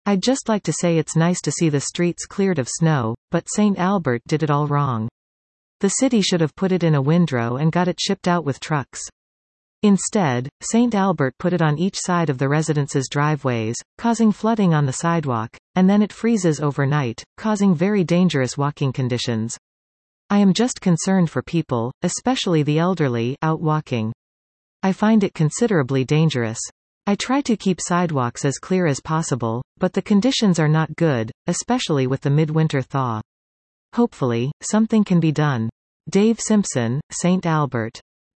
I'd just like to say it's nice to see the streets cleared of snow, but St. Albert did it all wrong. The city should have put it in a windrow and got it shipped out with trucks. Instead, St. Albert put it on each side of the residences' driveways, causing flooding on the sidewalk, and then it freezes overnight, causing very dangerous walking conditions. I am just concerned for people, especially the elderly, out walking. I find it considerably dangerous. I try to keep sidewalks as clear as possible, but the conditions are not good, especially with the midwinter thaw. Hopefully, something can be done. Dave Simpson, St. Albert.